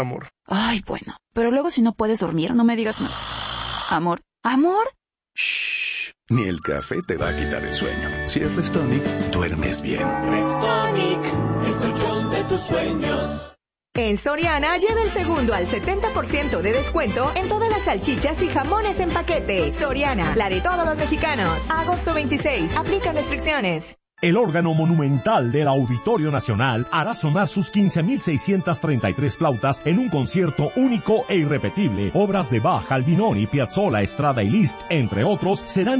amor. Ay, bueno. Pero luego si no puedes dormir, no me digas nada. Amor. ¿Amor? Shh. Ni el café te va a quitar el sueño. Si es Restonic, duermes bien. Restonic, el colchón de tus sueños. En Soriana, lleva el segundo al 70% de descuento en todas las salchichas y jamones en paquete. Soriana, la de todos los mexicanos. Agosto 26. Aplican restricciones. El órgano monumental del Auditorio Nacional hará sonar sus 15.633 flautas en un concierto único e irrepetible. Obras de Bach, Albinoni, Piazzolla, Estrada y Liszt, entre otros, serán